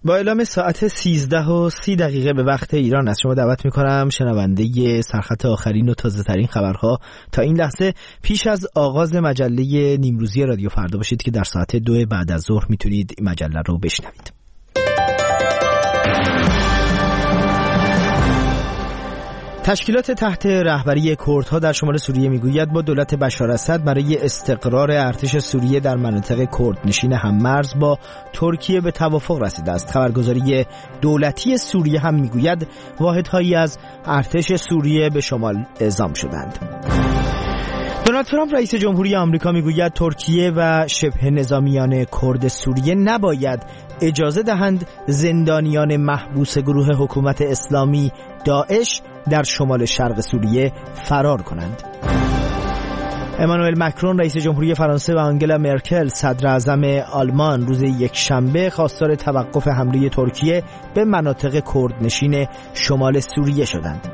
با اعلام ساعت 13:30 به وقت ایران از شما دعوت میکنم شنونده سرخط آخرین و تازه ترین خبرها تا این لحظه پیش از آغاز مجله نیمروزی رادیو فردا باشید که در ساعت 2 بعد از ظهر میتونید این مجله رو بشنوید. تشکیلات تحت رهبری کردها در شمال سوریه میگوید با دولت بشار اسد برای استقرار ارتش سوریه در مناطق کردنشین هممرز با ترکیه به توافق رسیده است. خبرگزاری دولتی سوریه هم میگوید واحدهایی از ارتش سوریه به شمال اعزام شدند. دونالد ترامپ رئیس جمهوری آمریکا میگوید ترکیه و شبه نظامیان کرد سوریه نباید اجازه دهند زندانیان محبوس گروه حکومت اسلامی داعش در شمال شرق سوریه فرار کنند. امانوئل مکرون رئیس جمهوری فرانسه و آنگلا مرکل صدر اعظم آلمان روز یکشنبه خواستار توقف حمله ترکیه به مناطق کردنشین شمال سوریه شدند.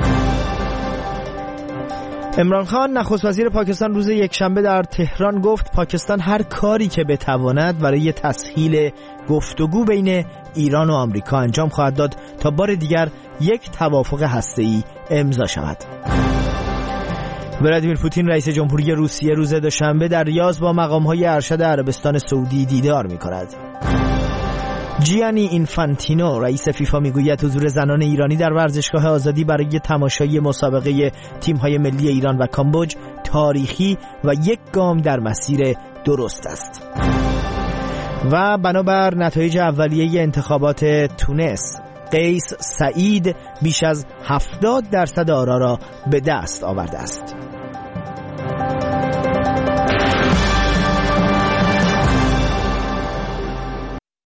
عمران خان نخست وزیر پاکستان روز یکشنبه در تهران گفت پاکستان هر کاری که بتواند برای تسهیل گفتگو بین ایران و آمریکا انجام خواهد داد تا بار دیگر یک توافق هسته‌ای امضا شود. ولادیمیر پوتین رئیس جمهوری روسیه روز دوشنبه در ریاض با مقام‌های ارشد عربستان سعودی دیدار می‌کند. جیانی اینفانتینو رئیس فیفا میگوید حضور زنان ایرانی در ورزشگاه آزادی برای تماشای مسابقه تیم‌های ملی ایران و کامبوج تاریخی و یک گام در مسیر درست است. و بنابر نتایج اولیه انتخابات تونس، قیس سعید بیش از 70% آرا را به دست آورده است.